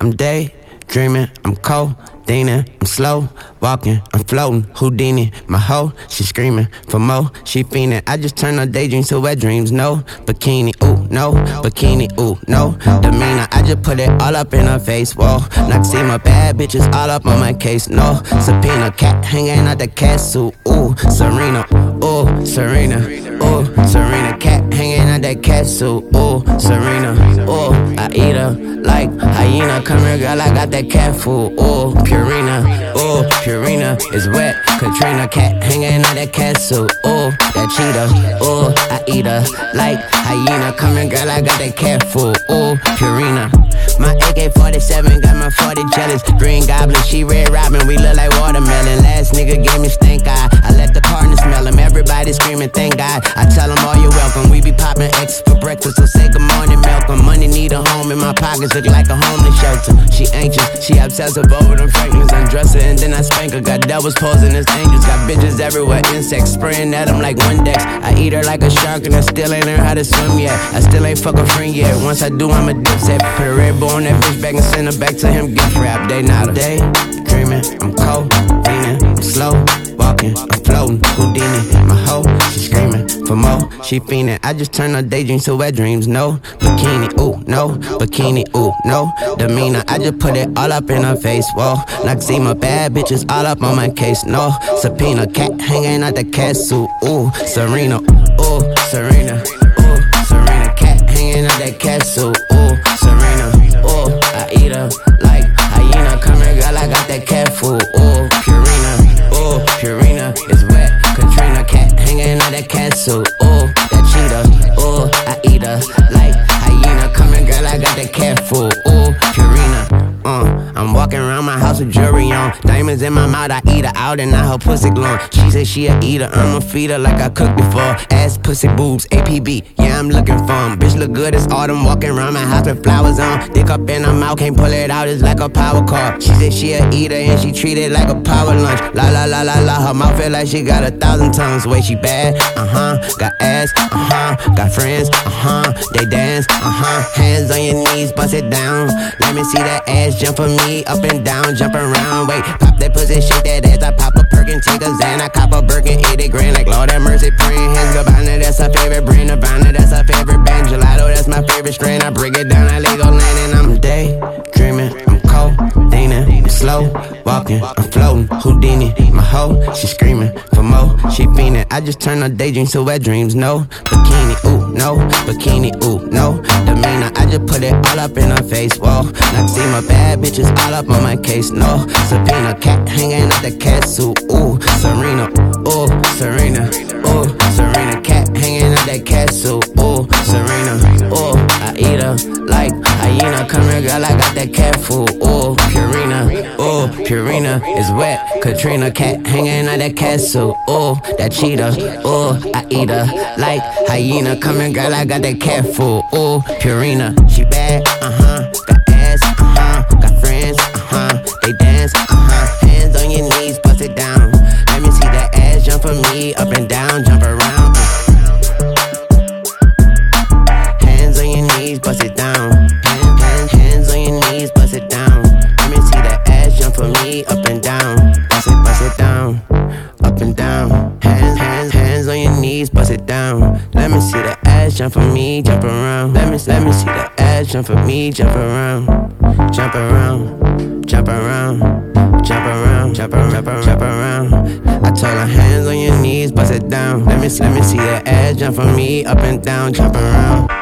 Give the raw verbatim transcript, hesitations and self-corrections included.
I'm daydreaming, I'm codeine, I'm slow walking, I'm floating, Houdini. My hoe, she screaming for more, she fiending. I just turn her daydreams to wet dreams. No bikini, ooh, no bikini, ooh, no demeanor. I just put it all up in her face. Whoa, Noxema, bad bitches all up on my case. No subpoena, cat hanging out the cat suit. Ooh, Serena, ooh, Serena, ooh, Serena, cat hanging out that cat suit. Ooh, Serena, ooh, I eat her like hyena. Come here, girl, I got that cat food. Ooh, Purina, ooh, Purina is wet. Katrina, cat hanging out that cat suit. Ooh, that cheetah, ooh, I eat her like hyena. Come here, girl, I got that cat food. Ooh, Purina. My A K forty-seven got my forty jealous. Green Goblin, she Red Robin, we look like watermelon. Last nigga gave me stink eye, I let the partner smell him. Everybody screaming, thank God. I tell them all you're welcome. We be popping X for breakfast, so say good morning, Malcolm. Money need a home, in my pockets look like a homeless shelter. She anxious, she obsessive over them Franklins. Undress her and then I spank her. Got devils posing as angels, got bitches everywhere, insects spraying at them like Windex. I eat her like a shark and I still ain't learned how to swim yet. I still ain't fuck a friend yet. Once I do, I'm a dipset. Put a red bull on that bitch back and send her back to him gift wrap. They not a day dreaming, I'm cold, leaning, I'm slow walking, I'm floating, Houdini. My hoe, she screaming for more, she fiending. I just turn her daydreams to wet dreams. No bikini, ooh, no bikini, ooh, no demeanor. I just put it all up in her face. Whoa, Noxema, bad bitches all up on my case. No subpoena, cat hanging out the cat suit. Ooh, Serena, ooh, Serena, ooh, Serena, cat hanging out that cat suit. Ooh, Serena, ooh, I eat her like hyena. Come here, girl, I got that cat food. Ooh, Purina, ooh, Purina is wet. Katrina, cat hanging out that cat suit. Ooh, that cheetah, ooh, I eat her like hyena. Come here, girl, I got that cat food. Ooh, Purina. Uh, I'm walking around my house with jewelry on. Diamonds in my mouth, I eat her out and not her pussy glowing. She said she a eater, I'ma feed her like I cooked before. Ass, pussy, boobs, A P B, yeah, I'm looking for 'em. Bitch look good, it's autumn, walking around my house with flowers on. Dick up in her mouth, can't pull it out, it's like a power car. She said she a eater and she treat it like a power lunch. La la la la la, her mouth feel like she got a thousand tongues. Way she bad, uh-huh, got ass, uh-huh, got friends, uh-huh, they dance, uh-huh. Hands on your knees, bust it down. Let me see that ass jump for me, up and down, jump around. Wait, pop that pussy, shake that ass. I pop a Perkin, take a Xan, I cop a Birkin, eighty grand. Like Lord have mercy, praying hands go Gabbana, that's her favorite brand. Nirvana, that's her favorite band. Gelato, that's my favorite strain. I break it down, I Lego land, and I'm daydreaming, I'm codeine, I'm slow walking, I'm floating, Houdini. My hoe, she screaming for more, she fiending. I just turn her daydreams to wet dreams. No bikini, ooh, no bikini, ooh, no demeanor. I just put it all up in her face. Whoa, Noxema, bad bitches all up on my case. No subpoena, cat hanging out the cat suit. Ooh, Serena, ooh, Serena, ooh, Serena, cat hanging out that cat suit. Ooh, Serena, ooh, I eat her like hyena. Come here, girl, I got that cat food. Ooh, Purina, ooh, Purina is wet. Katrina, cat hanging out that cat suit. Ooh, that cheetah, ooh, I eat her like hyena. Come here, girl, I got that cat food. Ooh, Purina, she bad, uh-huh, got ass, uh-huh, got friends, uh-huh, they dance, uh-huh. Hands on your knees, bust it down. Let me see that ass jump for me, up and down, jump around. Hands on your knees, bust it down. Hands, hands, hands on your knees, bust it down. Let me see that ass jump for me, up and down. Bust it, bust it down, up and down. Hands, hands, hands on your knees, bust it down. Let me see that ass jump for me, jump around. Let me, let me see that ass jump for me, jump around, jump around, jump around, jump around, jump around, jump around, jump around. I told her hands on your knees, bust it down. Let me, let me see that ass jump for me, up and down, jump around.